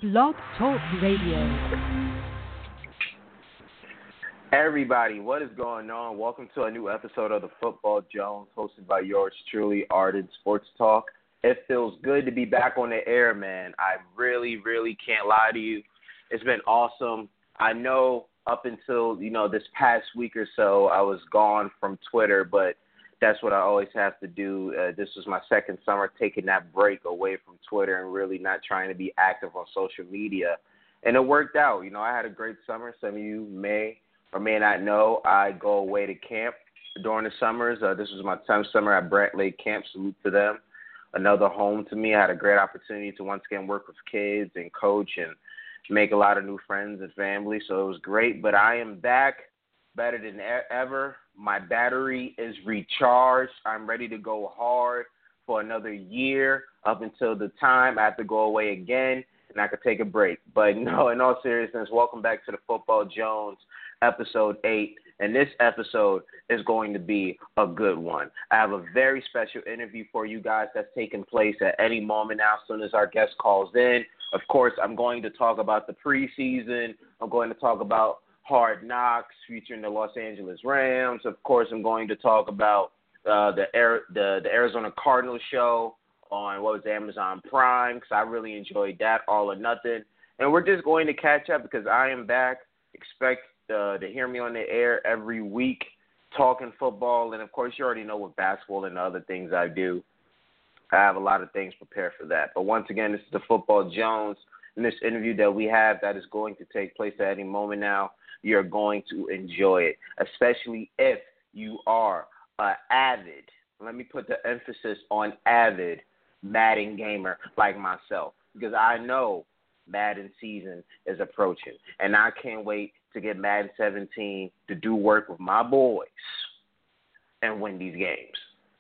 Blog Talk Radio. Everybody, what is going on? Welcome to a new episode of the Football Jones, hosted by yours truly, Arden Sports Talk. It feels good to be back on the air, man. I really can't lie to you. It's been awesome. I know up until, this past week or so, I was gone from Twitter, but that's what I always have to do. This was my second summer taking that break away from Twitter and really not trying to be active on social media. And it worked out. I had a great summer. Some of you may or may not know I go away to camp during the summers. This was my 10th summer at Brant Lake Camp. Salute to them. Another home to me. I had a great opportunity to once again work with kids and coach and make a lot of new friends and family. So it was great. But I am back better than ever. My battery is recharged. I'm ready to go hard for another year up until the time I have to go away again and I could take a break. But no, in all seriousness, welcome back to the Football Jones, episode 8. And this episode is going to be a good one. I have a very special interview for you guys that's taking place at any moment now as soon as our guest calls in. Of course, I'm going to talk about the preseason. I'm going to talk about Hard Knocks featuring the Los Angeles Rams. Of course, I'm going to talk about the Arizona Cardinals show on Amazon Prime, because I really enjoyed that, All or Nothing. And we're just going to catch up because I am back. Expect to hear me on the air every week talking football. And, of course, you already know what basketball and other things I do. I have a lot of things prepared for that. But once again, this is the Football Jones. And this interview that we have that is going to take place at any moment now, you're going to enjoy it, especially if you are an avid, let me put the emphasis on avid, Madden gamer like myself, because I know Madden season is approaching, and I can't wait to get Madden 17 to do work with my boys and win these games.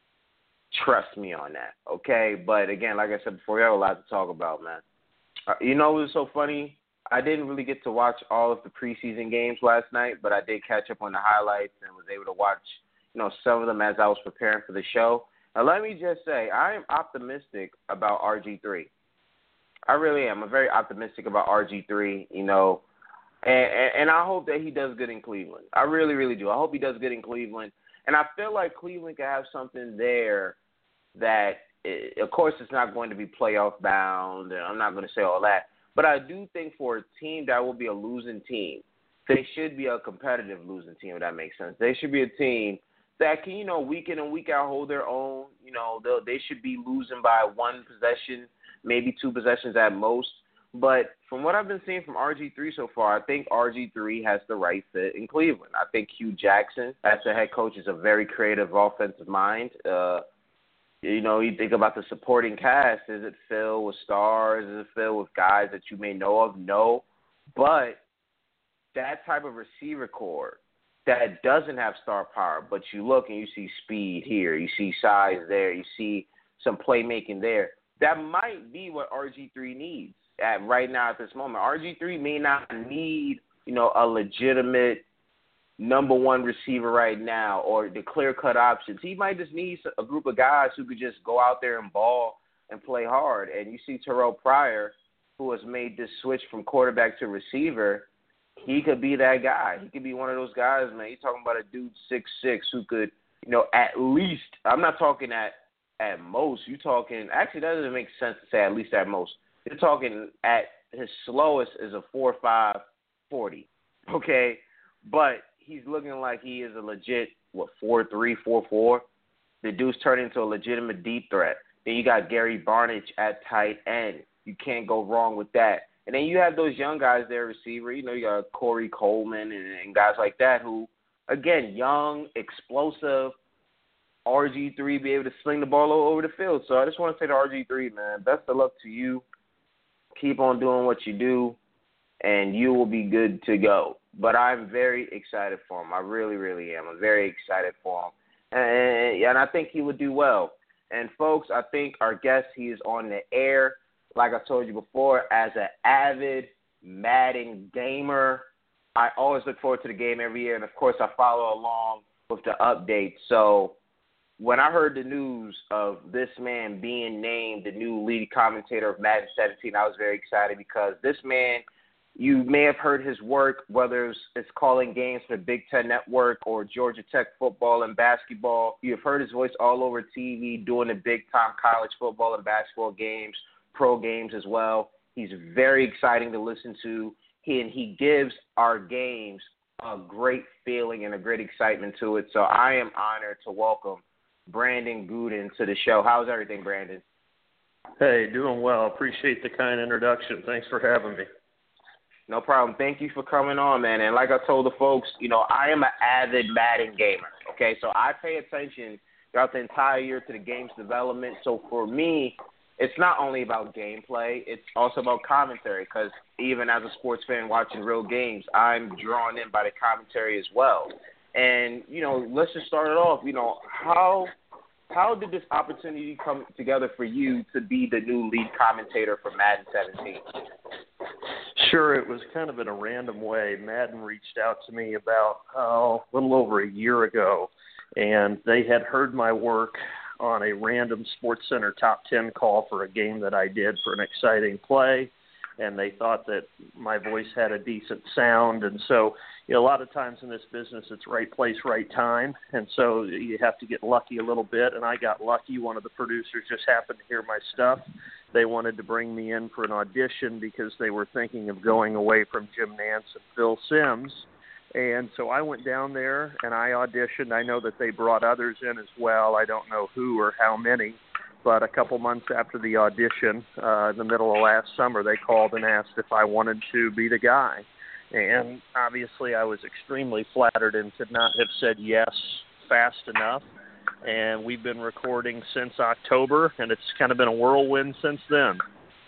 Trust me on that, okay? But, again, like I said before, we have a lot to talk about, man. It was so funny? I didn't really get to watch all of the preseason games last night, but I did catch up on the highlights and was able to watch, some of them as I was preparing for the show. Now, let me just say, I am optimistic about RG3. I really am. I'm very optimistic about RG3, and I hope that he does good in Cleveland. I really do. I hope he does good in Cleveland. And I feel like Cleveland can have something there that, of course, it's not going to be playoff bound, and I'm not going to say all that. But I do think for a team that will be a losing team, they should be a competitive losing team, if that makes sense. They should be a team that can, week in and week out hold their own. They should be losing by one possession, maybe two possessions at most. But from what I've been seeing from RG3 so far, I think RG3 has the right fit in Cleveland. I think Hugh Jackson, as the head coach, is a very creative offensive mind. You think about the supporting cast. Is it filled with stars? Is it filled with guys that you may know of? No. But that type of receiver core that doesn't have star power, but you look and you see speed here, you see size there, you see some playmaking there, that might be what RG3 needs right now at this moment. RG3 may not need, a legitimate number one receiver right now or the clear-cut options. He might just need a group of guys who could just go out there and ball and play hard. And you see Terrell Pryor, who has made this switch from quarterback to receiver, he could be that guy. He could be one of those guys, man. You're talking about a dude 6'6" who could, at least – I'm not talking at most. You're talking – actually, that doesn't make sense to say at least at most. You're talking at his slowest is a 4.5 40, okay? But he's looking like he is a legit, 4.3, 4.4. The dude's turned into a legitimate deep threat. Then you got Gary Barnidge at tight end. You can't go wrong with that. And then you have those young guys there, receiver. You got Corey Coleman and guys like that who, again, young, explosive, RG3 be able to sling the ball all over the field. So I just want to say to RG3, man, best of luck to you. Keep on doing what you do, and you will be good to go. But I'm very excited for him. I really am. I'm very excited for him. And I think he would do well. And, folks, I think our guest, he is on the air, like I told you before, as an avid Madden gamer. I always look forward to the game every year. And, of course, I follow along with the updates. So when I heard the news of this man being named the new lead commentator of Madden 17, I was very excited because this man, you may have heard his work, whether it's calling games for Big Ten Network or Georgia Tech football and basketball. You've heard his voice all over TV doing the big-time college football and basketball games, pro games as well. He's very exciting to listen to, and he gives our games a great feeling and a great excitement to it. So I am honored to welcome Brandon Gooden to the show. How's everything, Brandon? Hey, doing well. Appreciate the kind introduction. Thanks for having me. No problem. Thank you for coming on, man. And like I told the folks, I am an avid Madden gamer, okay? So I pay attention throughout the entire year to the game's development. So for me, it's not only about gameplay, it's also about commentary because even as a sports fan watching real games, I'm drawn in by the commentary as well. And, let's just start it off. How did this opportunity come together for you to be the new lead commentator for Madden 17? Sure, it was kind of in a random way. Madden reached out to me about a little over a year ago, and they had heard my work on a random SportsCenter top 10 call for a game that I did for an exciting play, and they thought that my voice had a decent sound. And so a lot of times in this business, it's right place, right time, and so you have to get lucky a little bit, and I got lucky. One of the producers just happened to hear my stuff. They wanted to bring me in for an audition because they were thinking of going away from Jim Nantz and Phil Simms. And so I went down there and I auditioned. I know that they brought others in as well. I don't know who or how many, but a couple months after the audition, in the middle of last summer, they called and asked if I wanted to be the guy. And obviously I was extremely flattered and could not have said yes fast enough. And we've been recording since October, and it's kind of been a whirlwind since then.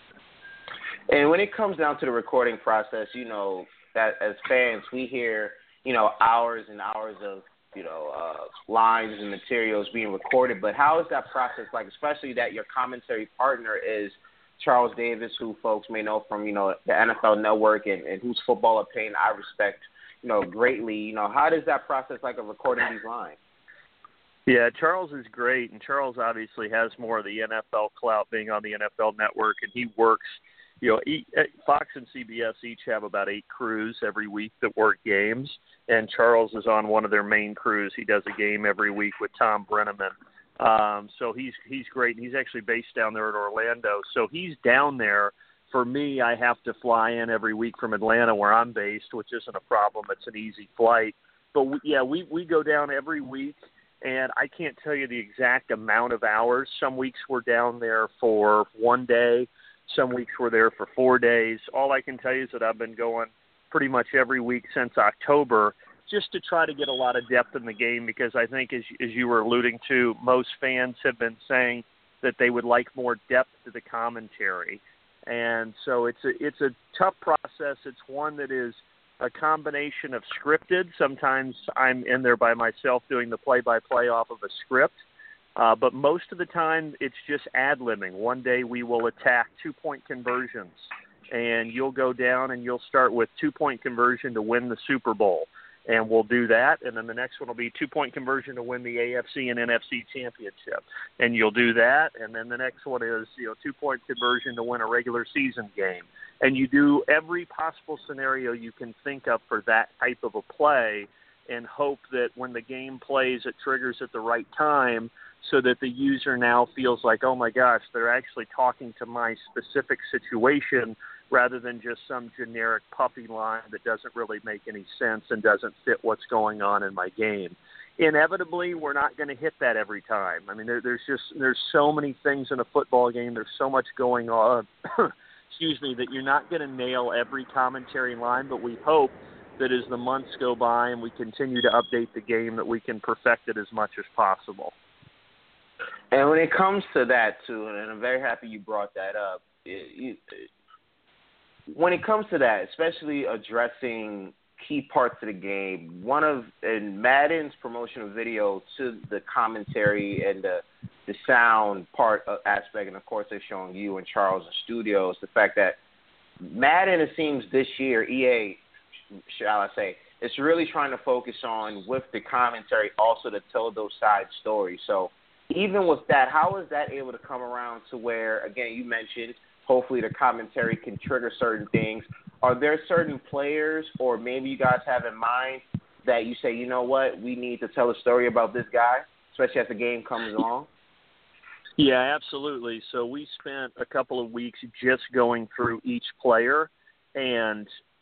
And when it comes down to the recording process, that as fans, we hear, hours and hours of, lines and materials being recorded. But how is that process like, especially that your commentary partner is Charles Davis, who folks may know from, the NFL Network and whose football opinion I respect, greatly. How does that process like of recording these lines? Yeah, Charles is great, and Charles obviously has more of the NFL clout being on the NFL Network, and he works, Fox and CBS each have about 8 crews every week that work games, and Charles is on one of their main crews. He does a game every week with Tom Brenneman. So he's great, and he's actually based down there in Orlando. So he's down there. For me, I have to fly in every week from Atlanta where I'm based, which isn't a problem. It's an easy flight. But, we go down every week. And I can't tell you the exact amount of hours. Some weeks we're down there for 1 day. Some weeks we're there for 4 days. All I can tell you is that I've been going pretty much every week since October just to try to get a lot of depth in the game because I think, as you were alluding to, most fans have been saying that they would like more depth to the commentary. And so it's a tough process. It's one that is a combination of scripted. Sometimes I'm in there by myself doing the play-by-play off of a script. But most of the time, it's just ad-libbing. One day we will attack 2-point conversions, and you'll go down and you'll start with 2-point conversion to win the Super Bowl. And we'll do that, and then the next one will be 2-point conversion to win the AFC and NFC championship. And you'll do that, and then the next one is 2-point conversion to win a regular season game. And you do every possible scenario you can think of for that type of a play and hope that when the game plays, it triggers at the right time so that the user now feels like, oh, my gosh, they're actually talking to my specific situation rather than just some generic puffy line that doesn't really make any sense and doesn't fit what's going on in my game. Inevitably, we're not going to hit that every time. I mean, there's so many things in a football game. There's so much going on, that you're not going to nail every commentary line, but we hope that as the months go by and we continue to update the game that we can perfect it as much as possible. And when it comes to that, too, and I'm very happy you brought that up, when it comes to that, especially addressing key parts of the game, in Madden's promotional video to the commentary and the sound aspect, and of course they're showing you and Charles in studios, the fact that Madden, it seems this year, EA, shall I say, it's really trying to focus on, with the commentary, also to tell those side stories. So even with that, how is that able to come around to where, again, you mentioned hopefully the commentary can trigger certain things. Are there certain players or maybe you guys have in mind that you say, you know what, we need to tell a story about this guy, especially as the game comes along? Yeah, absolutely. So we spent a couple of weeks just going through each player and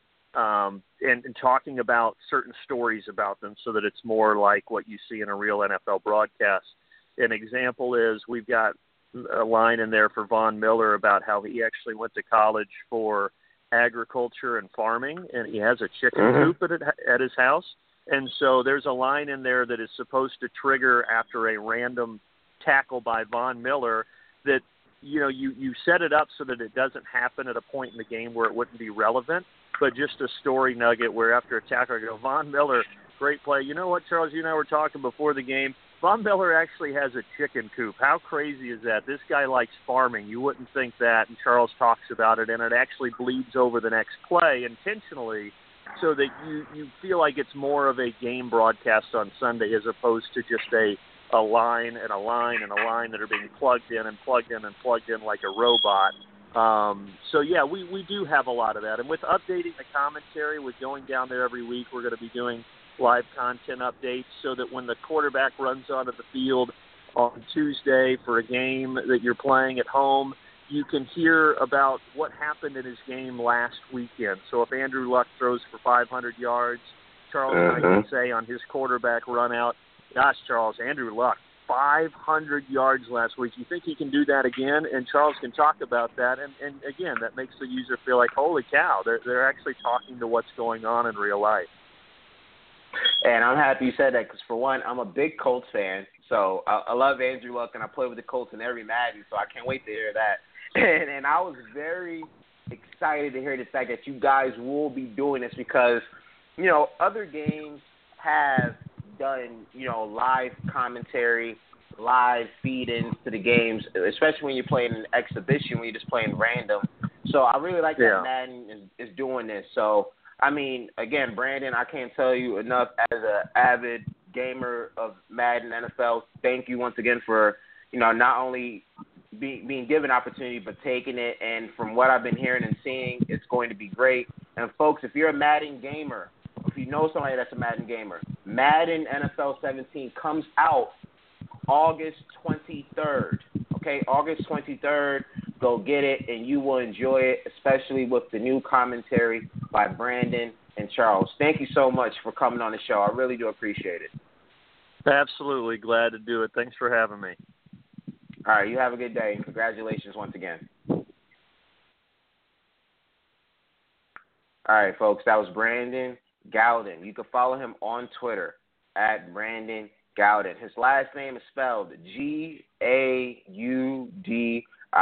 talking about certain stories about them so that it's more like what you see in a real NFL broadcast. An example is we've got a line in there for Von Miller about how he actually went to college for agriculture and farming, and he has a chicken coop at his house. And so there's a line in there that is supposed to trigger after a random tackle by Von Miller that, you know, you set it up so that it doesn't happen at a point in the game where it wouldn't be relevant, but just a story nugget where after a tackle I go, Von Miller, great play. You know what, Charles, you and I were talking before the game. Von Miller actually has a chicken coop. How crazy is that? This guy likes farming. You wouldn't think that, and Charles talks about it, and it actually bleeds over the next play intentionally so that you feel like it's more of a game broadcast on Sunday as opposed to just a line and a line and a line that are being plugged in and plugged in and plugged in like a robot. So, yeah, we do have a lot of that. And with updating the commentary, with going down there every week, we're going to be doing live content updates so that when the quarterback runs onto the field on Tuesday for a game that you're playing at home, you can hear about what happened in his game last weekend. So if Andrew Luck throws for 500 yards, Charles and I can say on his quarterback run out, gosh, Charles, Andrew Luck, 500 yards last week. You think he can do that again? And Charles can talk about that. And again, that makes the user feel like, holy cow, they're actually talking to what's going on in real life. And I'm happy you said that because, for one, I'm a big Colts fan. So I love Andrew Luck, and I play with the Colts in every Madden, so I can't wait to hear that. And I was very excited to hear the fact that you guys will be doing this because, you know, other games have done, you know, live commentary, live feed-ins to the games, especially when you're playing an exhibition, when you're just playing random. So I really like that Madden is doing this. So, I mean, again, Brandon, I can't tell you enough as an avid gamer of Madden NFL. Thank you once again for, you know, not only being given opportunity but taking it. And from what I've been hearing and seeing, it's going to be great. And, folks, if you're a Madden gamer, if you know somebody that's a Madden gamer, Madden NFL 17 comes out August 23rd. Okay, August 23rd. Go get it, and you will enjoy it, especially with the new commentary by Brandon and Charles. Thank you so much for coming on the show. I really do appreciate it. Absolutely. Glad to do it. Thanks for having me. All right, you have a good day, and congratulations once again. All right, folks, that was Brandon Gowden. You can follow him on Twitter at Brandon Gowden. His last name is spelled Gaudin.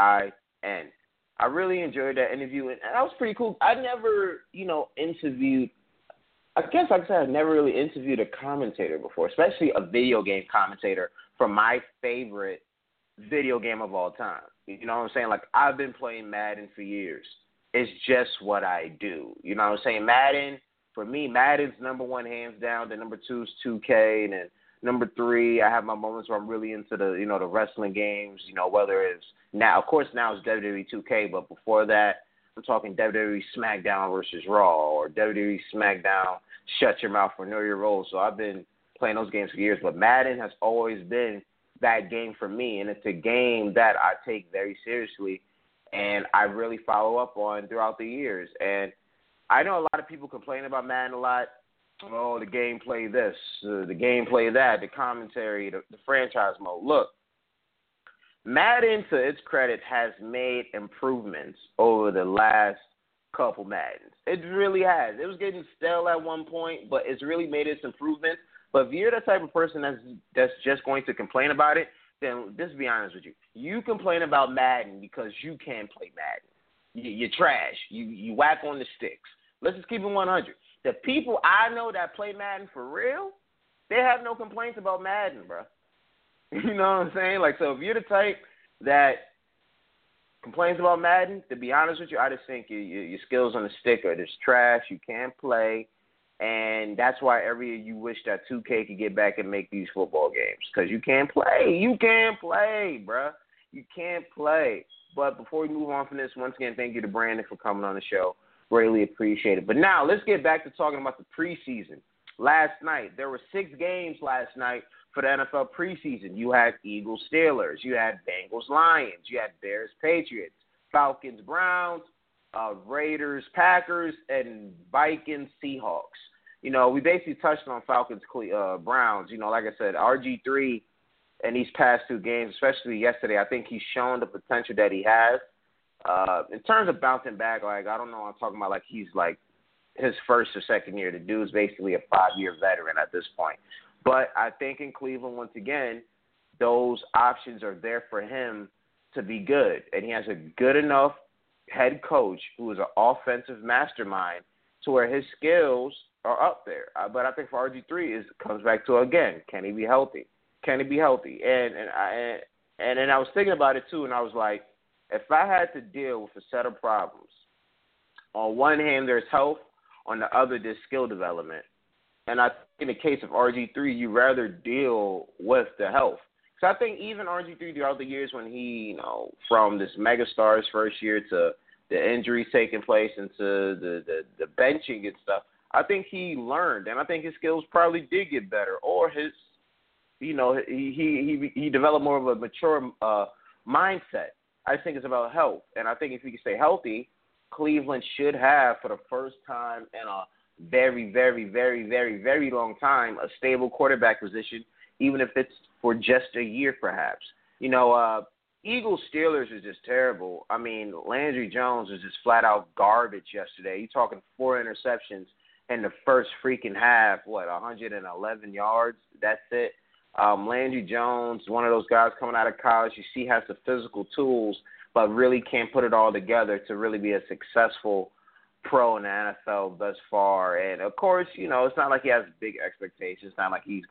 I really enjoyed that interview, and that was pretty cool. I never, you know, interviewed – I guess I could say I've never really interviewed a commentator before, especially a video game commentator for my favorite video game of all time. You know what I'm saying? Like, I've been playing Madden for years. It's just what I do. You know what I'm saying? Madden, for me, Madden's number one hands down. The number two is 2K, and then number three, I have my moments where I'm really into the, you know, the wrestling games, you know, whether it's now, of course, now it's WWE 2K, but before that, I'm talking WWE SmackDown versus Raw or WWE SmackDown Shut Your Mouth or Know Your Role. So I've been playing those games for years, but Madden has always been that game for me, and it's a game that I take very seriously and I really follow up on throughout the years. And I know a lot of people complain about Madden a lot. Oh, the gameplay this, the gameplay that, the commentary, the franchise mode. Look, Madden, to its credit, has made improvements over the last couple Maddens. It really has. It was getting stale at one point, but it's really made its improvements. But if you're the type of person that's just going to complain about it, then just be honest with you. You complain about Madden because you can't play Madden. You're trash. You whack on the sticks. Let's just keep it 100. The people I know that play Madden for real, they have no complaints about Madden, bro. You know what I'm saying? Like, so if you're the type that complains about Madden, to be honest with you, I just think your skills on the stick are just trash. You can't play. And that's why every year you wish that 2K could get back and make these football games, because you can't play. You can't play, bruh. You can't play. But before we move on from this, once again, thank you to Brandon for coming on the show. Greatly appreciate it. But now let's get back to talking about the preseason. Last night, there were 6 games last night for the NFL preseason. You had Eagles-Steelers. You had Bengals-Lions. You had Bears-Patriots. Falcons-Browns. Raiders-Packers, and Vikings-Seahawks. You know, we basically touched on Falcons-Browns. You know, like I said, RG3 in these past 2 games, especially yesterday, I think he's shown the potential that he has. In terms of bouncing back, like, I don't know, I'm talking about like he's like his first or second year. The dude's basically a 5-year veteran at this point. But I think in Cleveland, once again, those options are there for him to be good. And he has a good enough head coach who is an offensive mastermind to where his skills are up there. But I think for RG3, it comes back to, again, can he be healthy? Can he be healthy? And then I was thinking about it, too, and I was like, if I had to deal with a set of problems, on one hand, there's health. On the other, there's skill development. And I think in the case of RG3, you rather deal with the health. So I think even RG3 throughout the years when he, you know, from this megastar's first year to the injuries taking place and to the benching and stuff, I think he learned, and I think his skills probably did get better, or his, you know, he developed more of a mature mindset. I think it's about health, and I think if he can stay healthy, Cleveland should have, for the first time in a very, very, very, very, very long time, a stable quarterback position, even if it's for just a year perhaps. You know, Eagles-Steelers is just terrible. I mean, Landry Jones was just flat-out garbage yesterday. You're talking 4 interceptions in the first freaking half, 111 yards? That's it. Landry Jones, one of those guys coming out of college, you see has the physical tools, but really can't put it all together to really be a successful pro in the NFL thus far. And, of course, you know, it's not like he has big expectations. It's not like he's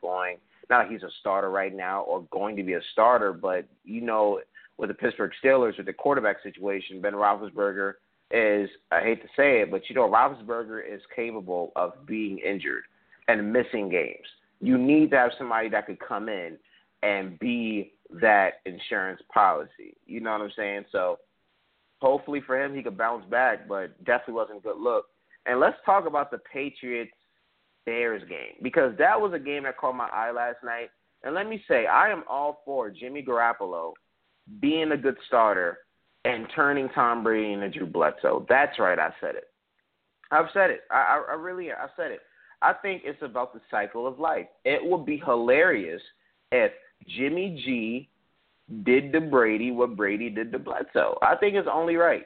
a starter right now or going to be a starter. But, you know, with the Pittsburgh Steelers, with the quarterback situation, Ben Roethlisberger is, I hate to say it, but, you know, Roethlisberger is capable of being injured and missing games. You need to have somebody that could come in and be that insurance policy. You know what I'm saying? So hopefully for him he could bounce back, but definitely wasn't a good look. And let's talk about the Patriots-Bears game, because that was a game that caught my eye last night. And let me say, I am all for Jimmy Garoppolo being a good starter and turning Tom Brady into Drew Bledsoe. That's right, I said it. I've said it. I said it. I think it's about the cycle of life. It would be hilarious if Jimmy G did to Brady what Brady did to Bledsoe. I think it's only right.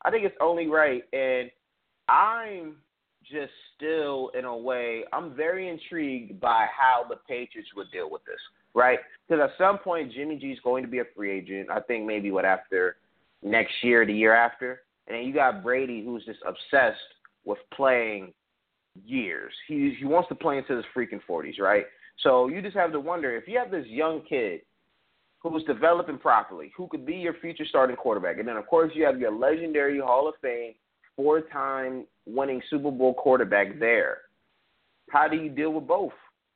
And I'm just still, in a way, I'm very intrigued by how the Patriots would deal with this, right? Because at some point, Jimmy G is going to be a free agent. I think maybe, after next year, the year after. And then you got Brady, who's just obsessed with playing years. He wants to play into his freaking 40s, right? So you just have to wonder, if you have this young kid who's developing properly, who could be your future starting quarterback, and then, of course, you have your legendary Hall of Fame, 4-time winning Super Bowl quarterback there. How do you deal with both?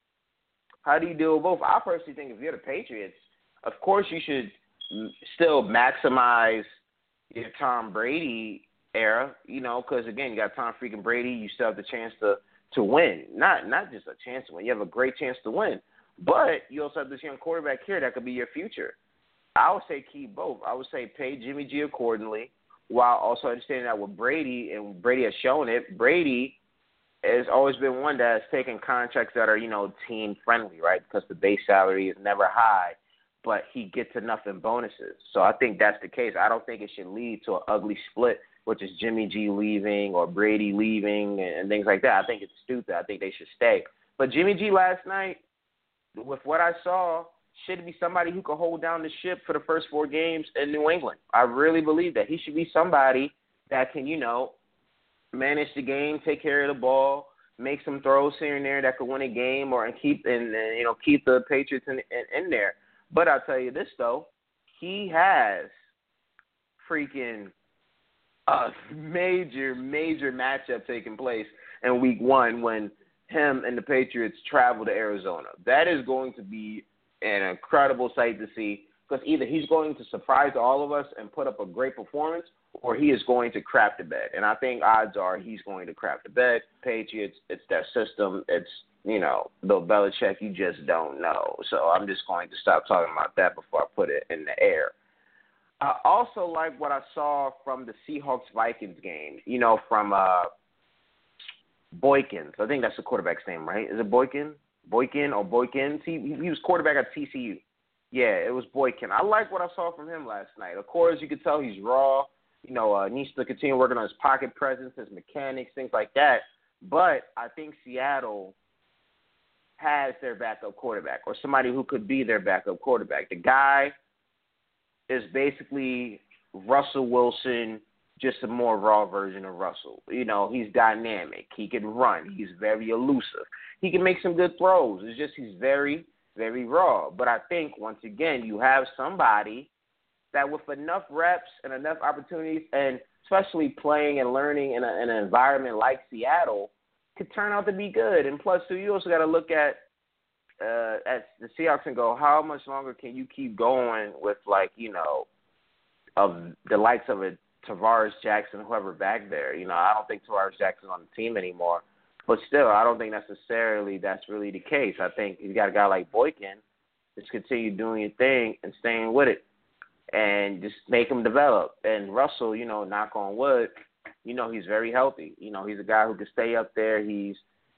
I personally think if you're the Patriots, of course you should still maximize your Tom Brady era, you know, because, again, you got Tom freaking Brady. You still have the chance to win. Not just a chance to win. You have a great chance to win. But you also have this young quarterback here that could be your future. I would say keep both. I would say pay Jimmy G accordingly, while also understanding that with Brady, and Brady has shown it, Brady has always been one that has taken contracts that are, you know, team-friendly, right, because the base salary is never high, but he gets enough in bonuses. So I think that's the case. I don't think it should lead to an ugly split, which is Jimmy G leaving or Brady leaving and things like that. I think it's stupid. I think they should stay. But Jimmy G last night, with what I saw, should be somebody who can hold down the ship for the first 4 games in New England. I really believe that. He should be somebody that can, you know, manage the game, take care of the ball, make some throws here and there that could win a game or keep the Patriots in there. But I'll tell you this, though. He has freaking a major, major matchup taking place in week 1 when him and the Patriots travel to Arizona. That is going to be an incredible sight to see, because either he's going to surprise all of us and put up a great performance, or he is going to crap the bed. And I think odds are he's going to crap the bed. Patriots, it's their system. It's, Bill Belichick, you just don't know. So I'm just going to stop talking about that before I put it in the air. I also like what I saw from the Seahawks-Vikings game, from Boykins. I think that's the quarterback's name, right? Is it Boykin? Boykin or Boykins? He was quarterback at TCU. Yeah, it was Boykin. I like what I saw from him last night. Of course, you could tell he's raw. Needs to continue working on his pocket presence, his mechanics, things like that. But I think Seattle has their backup quarterback, or somebody who could be their backup quarterback. The guy is basically Russell Wilson, just a more raw version of Russell. He's dynamic. He can run. He's very elusive. He can make some good throws. It's just he's very, very raw. But I think, once again, you have somebody that with enough reps and enough opportunities, and especially playing and learning in an environment like Seattle, could turn out to be good. And plus, too, you also got to look at the Seahawks and go, how much longer can you keep going with, of the likes of a Tavares Jackson, whoever back there. I don't think Tavares Jackson's on the team anymore. But still, I don't think necessarily that's really the case. I think you got a guy like Boykin, just continue doing your thing and staying with it and just make him develop. And Russell, knock on wood, he's very healthy. He's a guy who can stay up there. He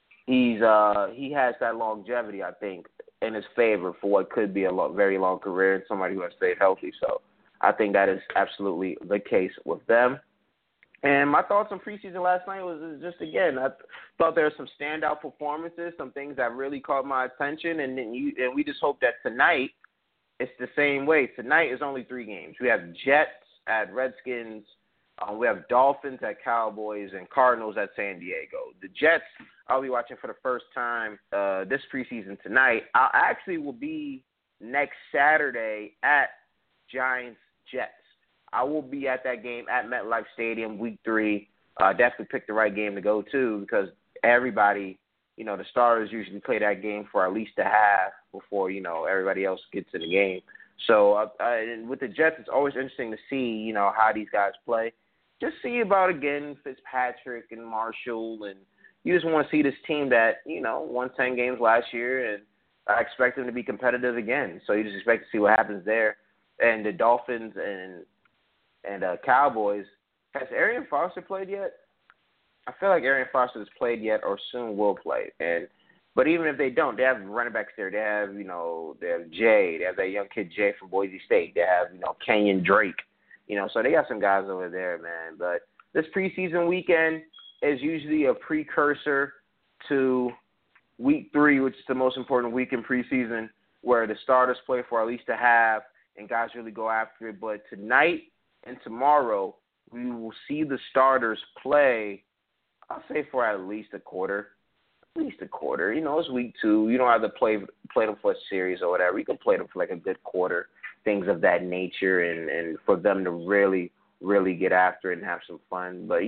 has that longevity, I think, in his favor for what could be a very long career, and somebody who has stayed healthy. So I think that is absolutely the case with them. And my thoughts on preseason last night was just, again, I thought there were some standout performances, some things that really caught my attention, and we just hope that tonight it's the same way. Tonight is only 3 games. We have Jets at Redskins, we have Dolphins at Cowboys, and Cardinals at San Diego. The Jets I'll be watching for the first time this preseason tonight. I actually will be next Saturday at Giants-Jets. I will be at that game at MetLife Stadium, Week 3. Definitely picked the right game to go to, because everybody, the starters usually play that game for at least a half before, everybody else gets in the game. So and with the Jets, it's always interesting to see, how these guys play. Just see about, again, Fitzpatrick and Marshall, and you just want to see this team that, won 10 games last year, and I expect them to be competitive again. So you just expect to see what happens there. And the Dolphins and Cowboys, has Arian Foster played yet? I feel like Arian Foster has played yet or soon will play. But even if they don't, they have running backs there. They have, they have Jay. They have that young kid Jay from Boise State. They have, Kenyon Drake. So they got some guys over there, man. But this preseason weekend is usually a precursor to Week 3, which is the most important week in preseason, where the starters play for at least a half and guys really go after it. But tonight and tomorrow, we will see the starters play, I'll say, for at least a quarter. At least a quarter. It's Week 2. You don't have to play them for a series or whatever. You can play them for like a good quarter, things of that nature, and for them to really, really get after it and have some fun. But,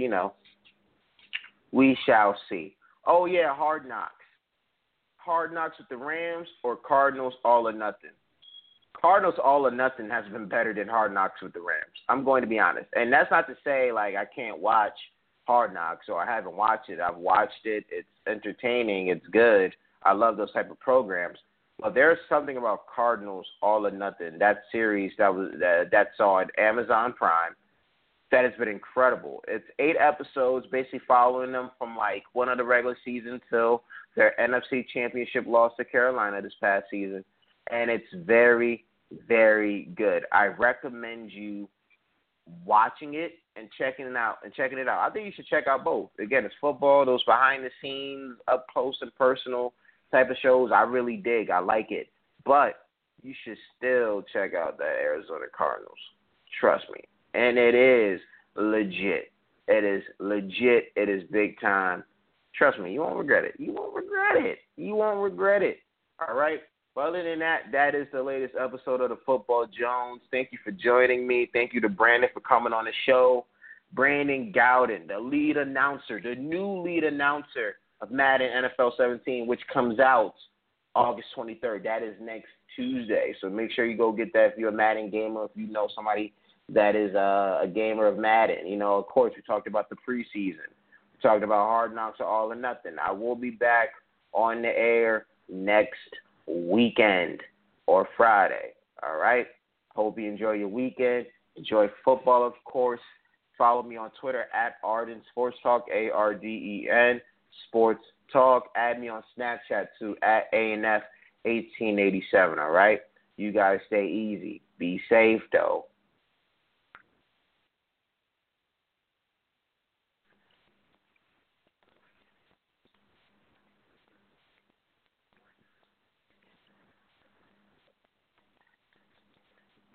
we shall see. Oh, yeah, Hard Knocks. Hard Knocks with the Rams or Cardinals all or nothing? Cardinals all or nothing has been better than Hard Knocks with the Rams. I'm going to be honest. And that's not to say, like, I can't watch Hard Knocks or I haven't watched it. I've watched it. It's entertaining. It's good. I love those type of programs. But there's something about Cardinals all or nothing, that series that's on Amazon Prime, that has been incredible. It's 8 episodes, basically following them from like one of the regular season till their NFC Championship loss to Carolina this past season. And it's very, very good. I recommend you watching it and checking it out. I think you should check out both. Again, it's football, those behind the scenes, up close and personal type of shows. I really dig. I like it. But you should still check out the Arizona Cardinals. Trust me. And it is legit. It is legit. It is big time. Trust me, you won't regret it. You won't regret it. All right? But other than that, that is the latest episode of the Football Jones. Thank you for joining me. Thank you to Brandon for coming on the show. Brandon Gowden, the lead announcer, the new lead announcer of Madden NFL 17, which comes out August 23rd. That is next Tuesday. So make sure you go get that if you're a Madden gamer, if you know somebody that is a gamer of Madden. You know, of course, we talked about the preseason. We talked about Hard Knocks or All or Nothing. I will be back on the air next weekend or Friday. All right? Hope you enjoy your weekend. Enjoy football, of course. Follow me on Twitter at Arden Sports Talk, ARDEN Sports Talk. Add me on Snapchat too at ANF1887. All right? You guys stay easy. Be safe, though.